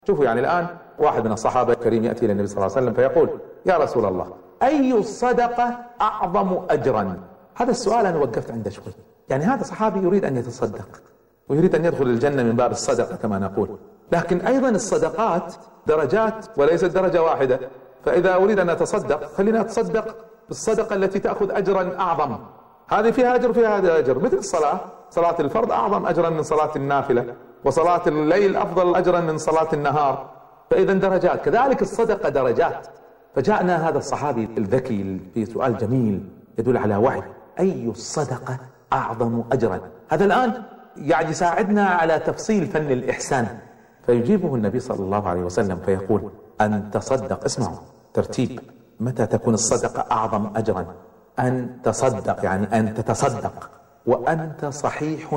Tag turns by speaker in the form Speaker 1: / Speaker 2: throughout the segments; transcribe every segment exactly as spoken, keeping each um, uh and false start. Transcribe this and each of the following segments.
Speaker 1: شوفوا يعني الآن واحد من الصحابة الكريم يأتي إلى النبي صلى الله عليه وسلم فيقول: يا رسول الله، أي الصدقة أعظم أجرا؟ هذا السؤال أنا وقفت عنده شوي. يعني هذا صحابي يريد أن يتصدق ويريد أن يدخل الجنة من باب الصدقة كما نقول، لكن أيضا الصدقات درجات وليست درجة واحدة. فإذا أريد أن أتصدق خلينا أتصدق بالصدقة التي تأخذ أجرا أعظم، هذه فيها أجر فيها هذا أجر، مثل الصلاة، صلاة الفرض أعظم أجرا من صلاة النافلة، وصلاة الليل أفضل أجرا من صلاة النهار. فإذا درجات، كذلك الصدقة درجات. فجاءنا هذا الصحابي الذكي في سؤال جميل يدل على وعي: أي الصدقة أعظم أجرا؟ هذا الآن يعني يساعدنا على تفصيل فن الإحسان. فيجيبه النبي صلى الله عليه وسلم فيقول: أن تصدق. اسمعوا ترتيب، متى تكون الصدقة أعظم أجرا؟ أن تصدق، يعني أن تتصدق وأنت صحيح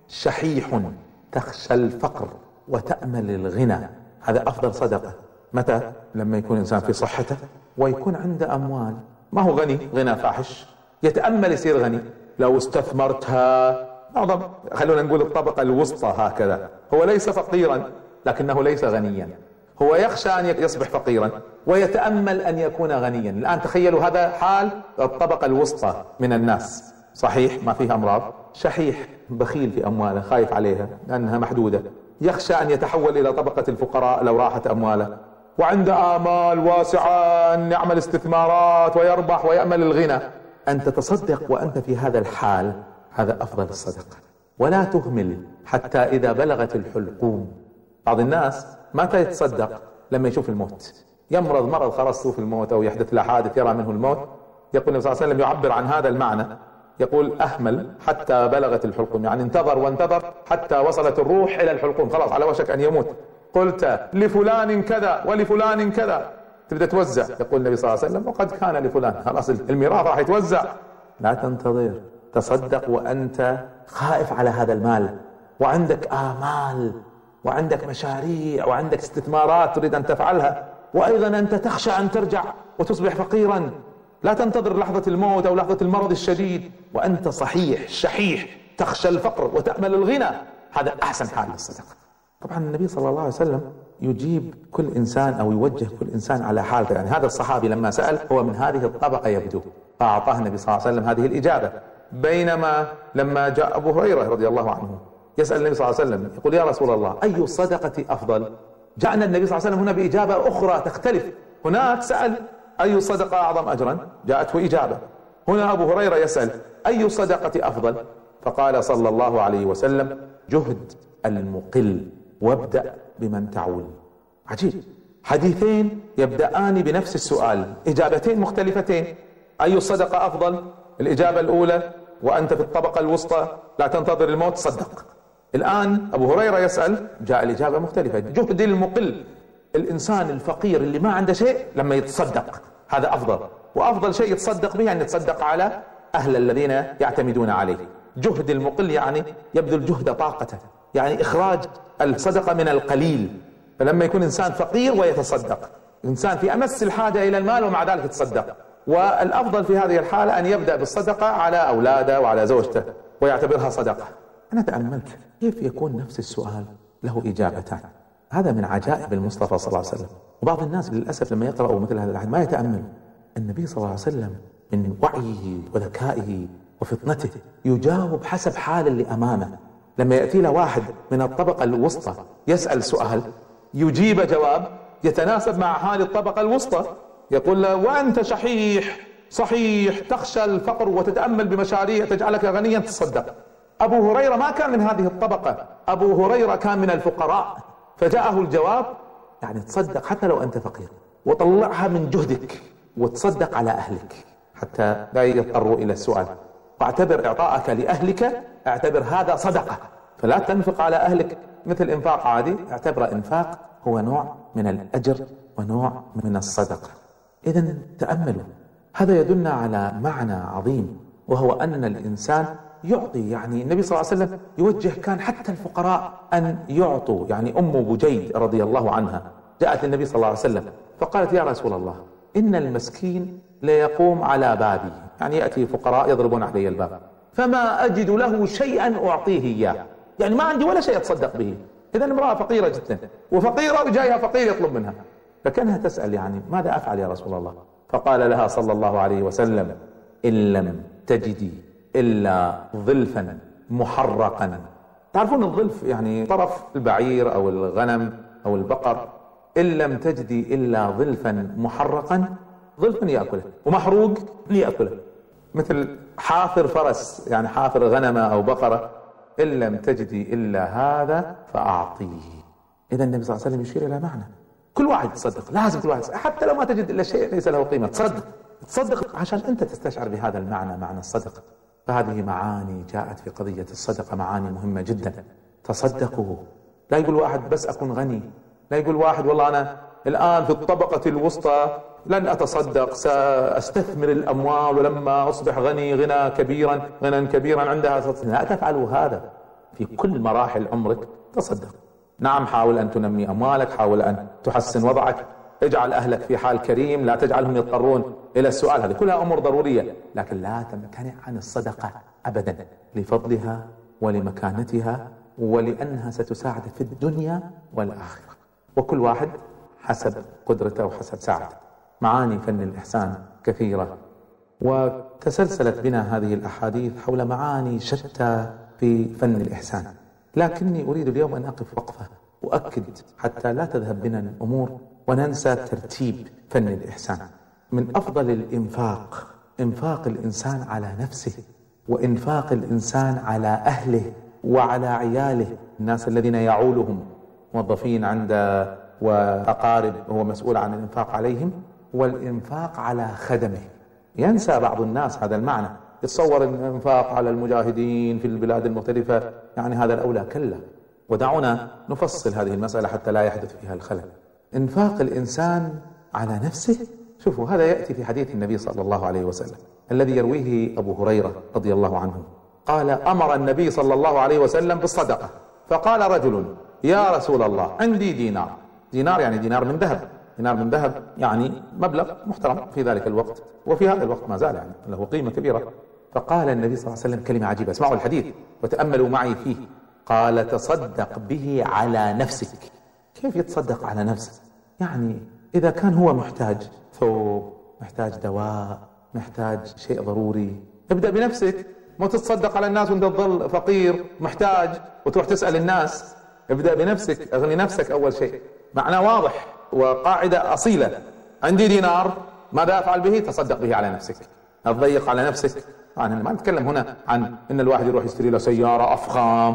Speaker 1: شحيح تخشى الفقر وتأمل الغنى. هذا أفضل صدقة. متى؟ لما يكون إنسان في صحته ويكون عنده أموال، ما هو غني غنى فاحش، يتأمل يصير غني. لو استثمرتها، معظم خلونا نقول الطبقة الوسطى هكذا، هو ليس فقيرا لكنه ليس غنيا، هو يخشى أن يصبح فقيرا ويتأمل أن يكون غنيا. الآن تخيلوا هذا حال الطبقة الوسطى من الناس، صحيح ما فيها أمراض، شحيح بخيل في أمواله، خايف عليها لأنها محدودة، يخشى أن يتحول إلى طبقة الفقراء لو راحت أمواله، وعنده آمال واسعة أن يعمل استثمارات ويربح ويأمل الغنى. أن تتصدق وأنت في هذا الحال، هذا أفضل الصدقة. ولا تهمل حتى إذا بلغت الحلقوم. بعض الناس متى يتصدق؟ لما يشوف الموت، يمرض مرض خلاص يشوف الموت أو يحدث له حادث يرى منه الموت. يقول النبي صلى الله عليه وسلم يعبر عن هذا المعنى، يقول: أهمل حتى بلغت الحلقوم، يعني انتظر وانتظر حتى وصلت الروح إلى الحلقوم، خلاص على وشك أن يموت. قلت لفلان كذا ولفلان كذا، تبدأ توزع. يقول النبي صلى الله عليه وسلم: وقد كان لفلان، خلاص الميراث راح يتوزع. لا تنتظر، تصدق وأنت خائف على هذا المال، وعندك آمال وعندك مشاريع وعندك استثمارات تريد أن تفعلها، وأيضا أنت تخشى أن ترجع وتصبح فقيرا. لا تنتظر لحظة الموت أو لحظة المرض الشديد وأنت صحيح شحيح تخشى الفقر وتأمل الغنى. هذا أحسن حال للصدقة. طبعا النبي صلى الله عليه وسلم يجيب كل إنسان أو يوجه كل إنسان على حالته. يعني هذا الصحابي لما سأل هو من هذه الطبقة يبدو، فأعطاه النبي صلى الله عليه وسلم هذه الإجابة. بينما لما جاء أبو هريرة رضي الله عنه يسأل النبي صلى الله عليه وسلم يقول: يا رسول الله، أي الصدقة أفضل؟ جاءنا النبي صلى الله عليه وسلم هنا بإجابة أخرى تختلف. هناك سأل: أي الصدقة أعظم أجرا؟ جاءته إجابة. هنا أبو هريرة يسأل: أي الصدقة أفضل؟ فقال صلى الله عليه وسلم: جهد المقل وابدأ بمن تعول. عجيب، حديثين يبدأان بنفس السؤال، إجابتين مختلفتين. أي الصدقة أفضل؟ الإجابة الأولى وأنت في الطبقة الوسطى لا تنتظر الموت، صدق. الآن أبو هريرة يسأل، جاء الإجابة مختلفة: جهد المقل، الإنسان الفقير اللي ما عنده شيء لما يتصدق هذا أفضل، وأفضل شيء يتصدق به أن يتصدق على أهل الذين يعتمدون عليه. جهد المقل يعني يبذل جهد طاقته، يعني إخراج الصدقة من القليل. فلما يكون إنسان فقير ويتصدق، إنسان في أمس الحاجة إلى المال ومع ذلك يتصدق. والأفضل في هذه الحالة أن يبدأ بالصدقة على أولاده وعلى زوجته ويعتبرها صدقة. أنا تأملت كيف يكون نفس السؤال له إجابتان. هذا من عجائب المصطفى صلى الله عليه وسلم. وبعض الناس للأسف لما يقرأوا مثل هذا الحديث ما يتأمل. النبي صلى الله عليه وسلم من وعيه وذكائه وفطنته يجاوب حسب حال اللي أمامه. لما يأتي له واحد من الطبقة الوسطى يسأل سؤال يجيب جواب يتناسب مع حال الطبقة الوسطى. يقول له: وأنت شحيح صحيح تخشى الفقر وتتأمل بمشاريع تجعلك غنيا، تصدق. أبو هريرة ما كان من هذه الطبقة، أبو هريرة كان من الفقراء، فجاءه الجواب يعني تصدق حتى لو أنت فقير، وطلعها من جهدك وتصدق على أهلك حتى لا يضطروا إلى السؤال. واعتبر إعطاءك لأهلك، اعتبر هذا صدقة، فلا تنفق على أهلك مثل إنفاق عادي، اعتبر إنفاق هو نوع من الأجر ونوع من الصدقة. إذن تأملوا، هذا يدلنا على معنى عظيم، وهو أن الإنسان يعطي. يعني النبي صلى الله عليه وسلم يوجه كان حتى الفقراء أن يعطوا. يعني أم بجيد رضي الله عنها جاءت النبي صلى الله عليه وسلم فقالت: يا رسول الله، إن المسكين ليقوم على بابي، يعني يأتي فقراء يضربون علي الباب، فما أجد له شيئا أعطيه إياه، يعني ما عندي ولا شيء أتصدق به. إذا امرأة فقيرة جدا وفقيرة وجايها فقير يطلب منها، فكانها تسأل يعني ماذا أفعل يا رسول الله؟ فقال لها صلى الله عليه وسلم: إن لم تجدي إلا ظلفا محرقا. تعرفون الظلف يعني طرف البعير أو الغنم أو البقر، إن لم تجدي إلا ظلفا محرقا، ظلف من يأكله ومحروق ليأكله، مثل حافر فرس يعني حافر غنمة أو بقرة، إن لم تجدي إلا هذا فأعطيه. إذا النبي صلى الله عليه وسلم يشير إلى معنى كل واحد تصدق، لازم كل واحد حتى لو ما تجد إلا شيء ليس له قيمة تصدق، تصدق عشان أنت تستشعر بهذا المعنى، معنى الصدقة. فهذه معاني جاءت في قضية الصدقة، معاني مهمة جدا. تصدقوا. لا يقول واحد بس أكون غني، لا يقول واحد والله أنا الآن في الطبقة الوسطى لن أتصدق، سأستثمر الأموال ولما أصبح غني غنى كبيرا غنى كبيرا عندها. لا تفعلوا هذا، في كل مراحل عمرك تصدق. نعم، حاول أن تنمي أموالك، حاول أن تحسن وضعك، اجعل أهلك في حال كريم، لا تجعلهم يضطرون إلى السؤال، هذه كلها أمور ضرورية، لكن لا تمتنع عن الصدقة أبدا، لفضلها ولمكانتها ولأنها ستساعد في الدنيا والآخرة، وكل واحد حسب قدرته وحسب ساعته. معاني فن الإحسان كثيرة، وتسلسلت بنا هذه الأحاديث حول معاني شتى في فن الإحسان، لكني أريد اليوم أن أقف وقفة وأؤكد حتى لا تذهب بنا الأمور وننسى ترتيب فن الإحسان. من أفضل الإنفاق إنفاق الإنسان على نفسه، وإنفاق الإنسان على أهله وعلى عياله، الناس الذين يعولهم، موظفين عنده وأقارب هو مسؤول عن الإنفاق عليهم، والإنفاق على خدمه. ينسى بعض الناس هذا المعنى، يتصور الإنفاق على المجاهدين في البلاد المختلفة يعني هذا الأولى، كلا. ودعونا نفصل هذه المسألة حتى لا يحدث فيها الخلل. إنفاق الإنسان على نفسه، شوفوا هذا يأتي في حديث النبي صلى الله عليه وسلم الذي يرويه أبو هريرة رضي الله عنه، قال: أمر النبي صلى الله عليه وسلم بالصدقة، فقال رجل: يا رسول الله عندي دينار. دينار يعني دينار من ذهب، دينار من ذهب يعني مبلغ محترم في ذلك الوقت، وفي هذا الوقت ما زال يعني له قيمة كبيرة. فقال النبي صلى الله عليه وسلم كلمة عجيبة، اسمعوا الحديث وتأملوا معي فيه. قال: تصدق به على نفسك. كيف يتصدق على نفسه؟ يعني إذا كان هو محتاج ثوب، محتاج دواء، محتاج شيء ضروري، ابدأ بنفسك، ما تتصدق على الناس وانت تظل فقير محتاج وتروح تسأل الناس. ابدأ بنفسك، اغني نفسك أول شيء. معنى واضح وقاعدة أصيلة. عندي دينار، ماذا أفعل به؟ تصدق به على نفسك. تضيق على نفسك. يعني ما نتكلم هنا عن ان الواحد يروح يشتري له سيارة أفخام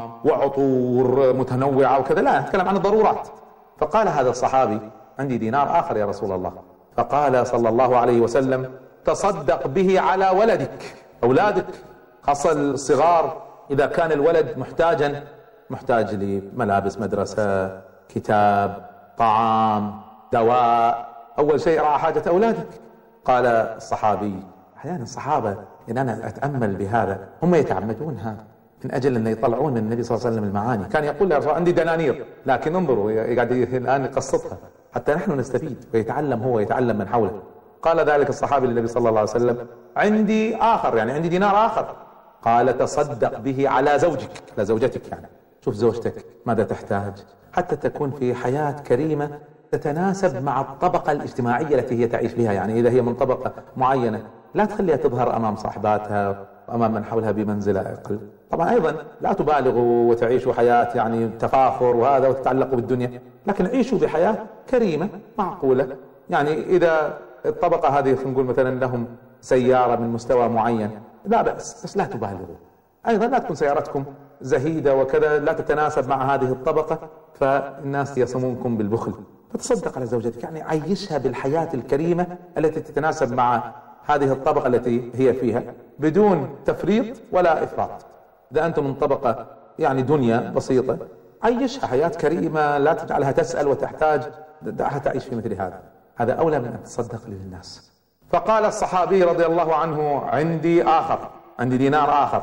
Speaker 1: وعطور متنوعة وكذا، لا، نتكلم عن الضرورات. فقال هذا الصحابي: عندي دينار آخر يا رسول الله. فقال صلى الله عليه وسلم: تصدق به على ولدك، أولادك، خاصة الصغار. إذا كان الولد محتاجا، محتاج لملابس مدرسة، كتاب، طعام، دواء، أول شيء رأى حاجة أولادك. قال الصحابي، أحيانا الصحابة إن أنا أتأمل بهذا هم يتعمدون هذا من أجل أن يطلعون من النبي صلى الله عليه وسلم المعاني. كان يقول يا رسول الله عندي دنانير، لكن انظروا يقعد الآن يقصدها حتى نحن نستفيد ويتعلم هو ويتعلم من حوله. قال ذلك الصحابي للنبي صلى الله عليه وسلم: عندي آخر، يعني عندي دينار آخر. قال: تصدق به على زوجك، على زوجتك. يعني شوف زوجتك ماذا تحتاج حتى تكون في حياة كريمة تتناسب مع الطبقة الاجتماعية التي هي تعيش بها. يعني إذا هي من طبقة معينة لا تخليها تظهر أمام صاحباتها وأمام من حولها بمنزلة أقل. طبعا أيضا لا تبالغوا وتعيشوا حياة يعني تفاخر وهذا وتتعلقوا بالدنيا، لكن عيشوا بحياة كريمة معقولة. يعني إذا الطبقة هذه نقول مثلا لهم سيارة من مستوى معين لا بأس، بس لا تبالغوا. أيضا لا تكون سيارتكم زهيدة وكذا لا تتناسب مع هذه الطبقة، فالناس يصمونكم بالبخل. فتصدق على زوجتك، يعني عيشها بالحياة الكريمة التي تتناسب مع هذه الطبقة التي هي فيها بدون تفريط ولا إفراط. إذا أنتم من طبقة يعني دنيا بسيطة، عيشها حياة كريمة، لا تجعلها تسأل وتحتاج، دعها تعيش في مثل هذا. هذا أولى من أن تصدق للناس. فقال الصحابي رضي الله عنه: عندي آخر، عندي دينار آخر.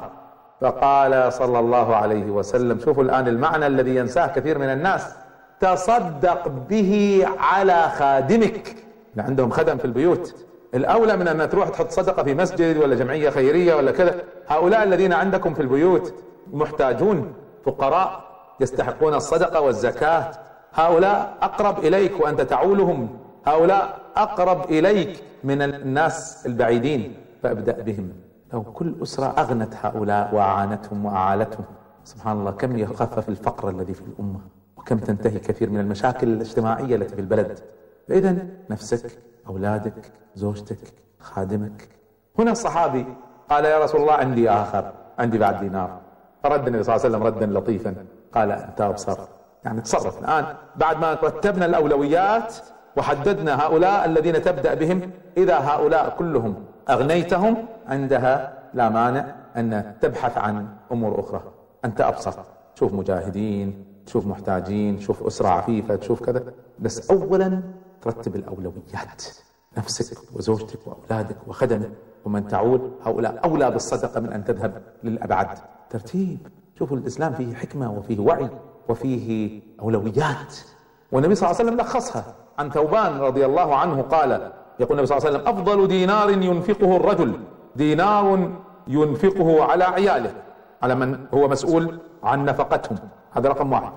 Speaker 1: فقال صلى الله عليه وسلم، شوفوا الآن المعنى الذي ينساه كثير من الناس: تصدق به على خادمك. اللي عندهم خدم في البيوت، الأولى من أن تروح تحط صدقة في مسجد ولا جمعية خيرية ولا كذا. هؤلاء الذين عندكم في البيوت محتاجون، فقراء، يستحقون الصدقة والزكاة، هؤلاء أقرب إليك وأنت تعولهم، هؤلاء أقرب إليك من الناس البعيدين، فابدأ بهم. لو كل أسرة أغنت هؤلاء وأعانتهم وأعالتهم، سبحان الله كم يخفف الفقر الذي في الأمة، وكم تنتهي كثير من المشاكل الاجتماعية التي في البلد. فإذا نفسك، أولادك، زوجتك، خادمك. هنا الصحابي قال يا رسول الله عندي آخر، عندي بعد دينار. فرد النبي صلى الله عليه وسلم ردا لطيفا قال أنت أبصر، يعني تصرف الآن بعد ما رتبنا الأولويات وحددنا هؤلاء الذين تبدأ بهم، إذا هؤلاء كلهم أغنيتهم عندها لا مانع أن تبحث عن أمور أخرى. أنت أبصر، تشوف مجاهدين، تشوف محتاجين، تشوف أسرة عفيفة، تشوف كذا، بس أولا ترتب الأولويات، نفسك وزوجتك وأولادك وخدمك ومن تعول، هؤلاء أولى بالصدقة من أن تذهب للأبعد. ترتيب. شوفوا الإسلام فيه حكمة وفيه وعي وفيه أولويات، والنبي صلى الله عليه وسلم لخصها عن ثوبان رضي الله عنه قال، يقول النبي صلى الله عليه وسلم أفضل دينار ينفقه الرجل دينار ينفقه على عياله، على من هو مسؤول عن نفقتهم، هذا رقم واحد.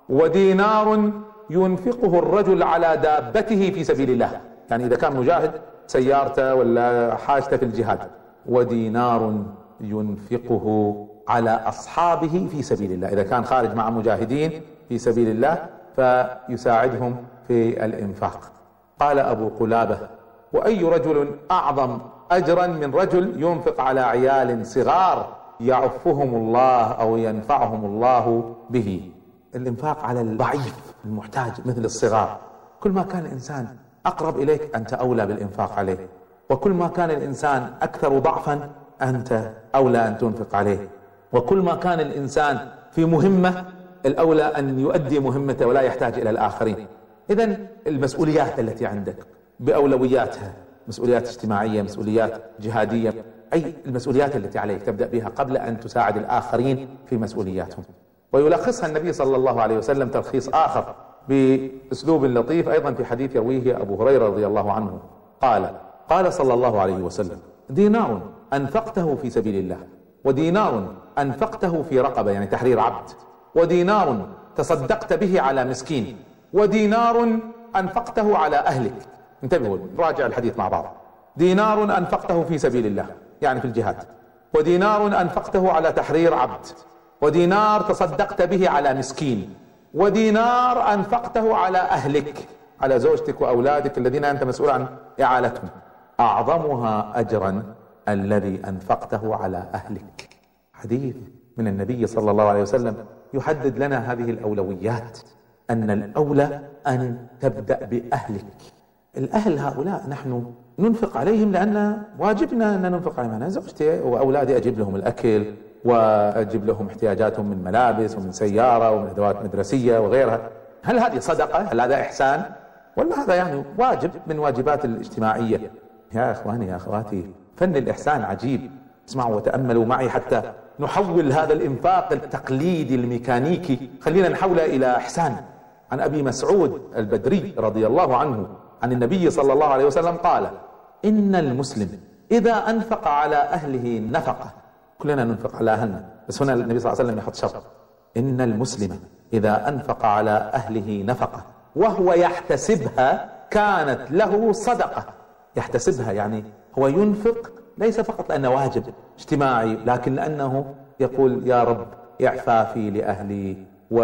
Speaker 1: ودينار ينفقه الرجل على دابته في سبيل الله، يعني إذا كان مجاهد سيارته ولا حاجته في الجهاد. ودينار ينفقه على أصحابه في سبيل الله، إذا كان خارج مع مجاهدين في سبيل الله فيساعدهم في الإنفاق. قال أبو قلابة وأي رجل أعظم أجرا من رجل ينفق على عيال صغار يعفهم الله أو ينفعهم الله به. الإنفاق على الضعيف المحتاج مثل الصغار، كل ما كان الإنسان أقرب إليك أنت أولى بالإنفاق عليه، وكل ما كان الإنسان أكثر ضعفا أنت أولى أن تنفق عليه، وكل ما كان الإنسان في مهمة الأولى أن يؤدي مهمته ولا يحتاج إلى الآخرين. إذن المسؤوليات التي عندك بأولوياتها، مسؤوليات اجتماعية، مسؤوليات جهادية، أي المسؤوليات التي عليك تبدأ بها قبل أن تساعد الآخرين في مسؤولياتهم. ويلخصها النبي صلى الله عليه وسلم تلخيص آخر بأسلوب لطيف أيضا في حديث يرويه أبو هريرة رضي الله عنه قال قال صلى الله عليه وسلم دينار أنفقته في سبيل الله، ودينار أنفقته في رقبة يعني تحرير عبد، ودينار تصدقت به على مسكين، ودينار أنفقته على أهلك. انتبهوا نراجع الحديث مع بعض. دينار أنفقته في سبيل الله يعني في الجهاد، ودينار أنفقته على تحرير عبد، ودينار تصدقت به على مسكين، ودينار أنفقته على أهلك، على زوجتك وأولادك الذين أنت مسؤول عن إعالتهم. أعظمها أجرا الذي أنفقته على أهلك. حديث من النبي صلى الله عليه وسلم يحدد لنا هذه الأولويات، أن الأولى أن تبدأ بأهلك. الأهل هؤلاء نحن ننفق عليهم لأن واجبنا أن ننفق عليهم. أنا زوجتي وأولادي أجيب لهم الأكل وأجيب لهم احتياجاتهم من ملابس ومن سيارة ومن أدوات مدرسية وغيرها. هل هذه صدقة؟ هل هذا إحسان؟ ولا هذا يعني واجب من واجبات الاجتماعية؟ يا إخواني يا أخواتي، فن الإحسان عجيب. اسمعوا وتأملوا معي حتى نحول هذا الإنفاق التقليدي الميكانيكي، خلينا نحوله إلى إحسان. عن أبي مسعود البدري رضي الله عنه عن النبي صلى الله عليه وسلم قال إن المسلم إذا أنفق على أهله نفقة، كلنا ننفق على أهلنا، بس هنا النبي صلى الله عليه وسلم يحط شرط، إن المسلم إذا أنفق على أهله نفقة وهو يحتسبها كانت له صدقة. يحتسبها يعني هو ينفق ليس فقط لأنه واجب اجتماعي، لكن لأنه يقول يا رب إعفافي لأهلي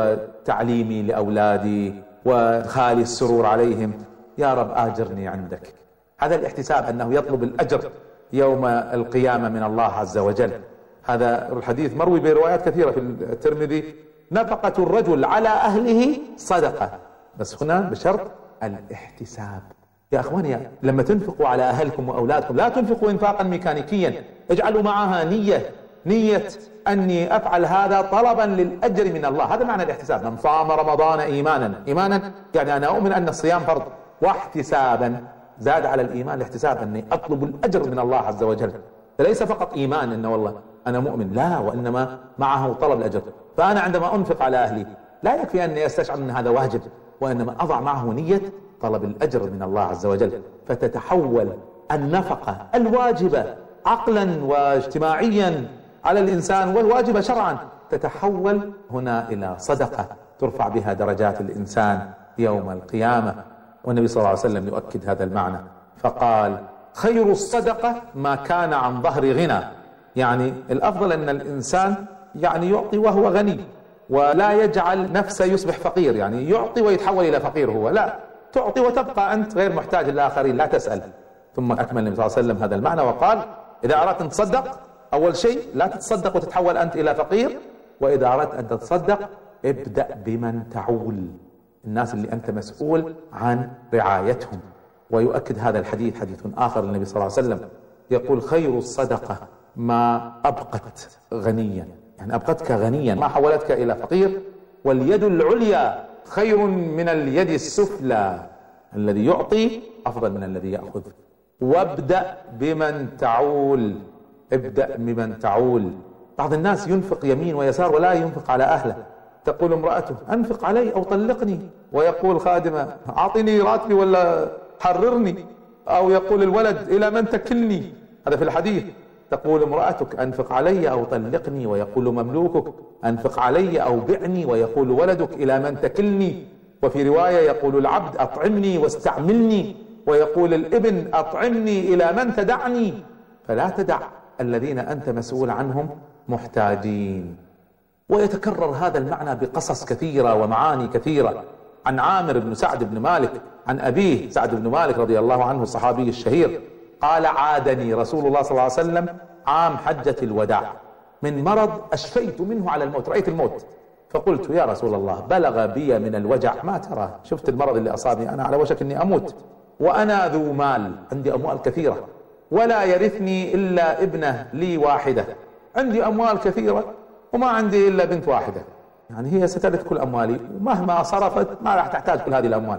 Speaker 1: وتعليمي لأولادي وخالي السرور عليهم، يا رب آجرني عندك. هذا الاحتساب أنه يطلب الأجر يوم القيامة من الله عز وجل. هذا الحديث مروي بروايات كثيرة في الترمذي، نفقة الرجل على أهله صدقة، بس هنا بشرط الاحتساب. يا أخواني لما تنفقوا على أهلكم وأولادكم لا تنفقوا إنفاقا ميكانيكيا، اجعلوا معها نية، نية أني أفعل هذا طلبا للأجر من الله. هذا معنى الاحتساب. من صام رمضان إيمانا، إيمانا يعني أنا أؤمن أن الصيام فرض، واحتسابا زاد على الإيمان الاحتساب أني أطلب الأجر من الله عز وجل. فليس فقط إيمان إنه والله أنا مؤمن، لا، وإنما معه طلب الأجر. فأنا عندما أنفق على أهلي لا يكفي أني أستشعر أن هذا واجب، وإنما أضع معه نية طلب الأجر من الله عز وجل، فتتحول النفقة الواجبة عقلا واجتماعيا على الإنسان والواجبة شرعا تتحول هنا إلى صدقة ترفع بها درجات الإنسان يوم القيامة. والنبي صلى الله عليه وسلم يؤكد هذا المعنى فقال: خير الصدقة ما كان عن ظهر غنى. يعني الأفضل أن الإنسان يعني يعطي وهو غني، ولا يجعل نفسه يصبح فقير، يعني يعطي ويتحول إلى فقير هو، لا، تعطي وتبقى أنت غير محتاج للآخرين، لا تسأل. ثم أكمل النبي صلى الله عليه وسلم هذا المعنى وقال: إذا أردت أن تصدق أول شيء لا تتصدق وتتحول أنت إلى فقير، وإذا أردت أن تتصدق ابدأ بمن تعول، الناس اللي أنت مسؤول عن رعايتهم. ويؤكد هذا الحديث حديث آخر للنبي صلى الله عليه وسلم يقول: خير الصدقة ما أبقت غنيا، يعني أبقتك غنيا ما حولتك إلى فقير. واليد العليا خير من اليد السفلى، الذي يعطي أفضل من الذي يأخذ. وابدأ بمن تعول، ابدأ بمن تعول. بعض الناس ينفق يمين ويسار ولا ينفق على أهله. تقول امرأته: أنفق علي أو طلقني، ويقول خادمة: أعطني راتبي ولا حررني، أو يقول الولد: إلى من تكلني. هذا في الحديث. تقول امرأتك: أنفق علي أو طلقني، ويقول مملوكك: أنفق علي أو بعني، ويقول ولدك: إلى من تكلني. وفي رواية يقول العبد: أطعمني واستعملني، ويقول الابن: أطعمني إلى من تدعني. فلا تدع الذين أنت مسؤول عنهم محتاجين. ويتكرر هذا المعنى بقصص كثيرة ومعاني كثيرة. عن عامر بن سعد بن مالك عن أبيه سعد بن مالك رضي الله عنه الصحابي الشهير قال: عادني رسول الله صلى الله عليه وسلم عام حجة الوداع من مرض أشفيت منه على الموت، رأيت الموت، فقلت: يا رسول الله، بلغ بي من الوجع ما ترى، شفت المرض اللي أصابني، أنا على وشك أني أموت، وأنا ذو مال، عندي أموال كثيرة، ولا يرثني إلا ابنة لي واحدة، عندي أموال كثيرة وما عندي إلا بنت واحدة، يعني هي سترث كل أموالي، ومهما صرفت ما راح تحتاج كل هذه الأموال،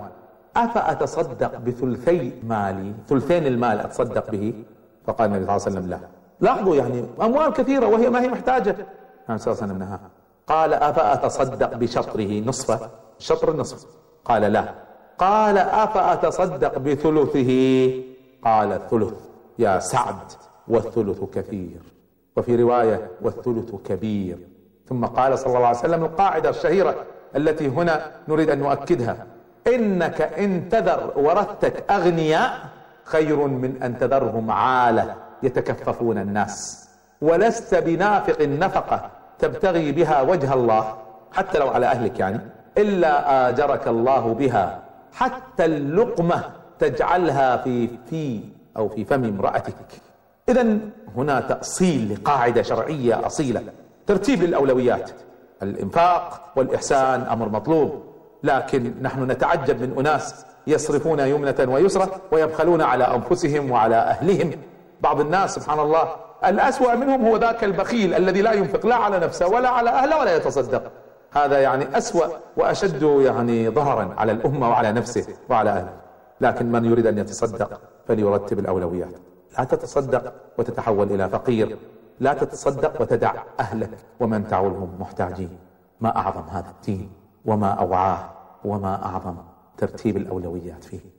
Speaker 1: أفأتصدق بثلثي مالي، ثلثين المال أتصدق به؟ فقال النبي صلى الله عليه وسلم: لا. لاحظوا، يعني أموال كثيرة وهي ما هي محتاجة. النبي صلى الله عليه وسلم نهى. قال: أفأتصدق بشطره، نصفه، شطر النصف؟ قال: لا. قال: أفأتصدق بثلثه؟ قال: الثلث. يا سعد، والثلث كثير. وفي رواية: والثلث كبير. ثم قال صلى الله عليه وسلم القاعدة الشهيرة التي هنا نريد أن نؤكدها: إنك إن تذر ورثتك أغنياء خير من أن تذرهم عالة يتكففون الناس، ولست بنافق النفقة تبتغي بها وجه الله، حتى لو على أهلك يعني، إلا آجرك الله بها، حتى اللقمة تجعلها في في أو في فم امرأتك. إذن هنا تأصيل لقاعدة شرعية أصيلة، ترتيب للأولويات. الإنفاق والإحسان أمر مطلوب، لكن نحن نتعجب من أناس يصرفون يمنة ويسرة ويبخلون على أنفسهم وعلى أهلهم. بعض الناس سبحان الله الأسوأ منهم هو ذاك البخيل الذي لا ينفق لا على نفسه ولا على أهله ولا يتصدق. هذا يعني أسوأ وأشد يعني ضررا على الأمة وعلى نفسه وعلى أهله. لكن من يريد أن يتصدق فليرتب الأولويات. لا تتصدق وتتحول إلى فقير، لا تتصدق وتدع أهلك ومن تعولهم محتاجين. ما أعظم هذا الدين وما أوعاه وما أعظم ترتيب الأولويات فيه.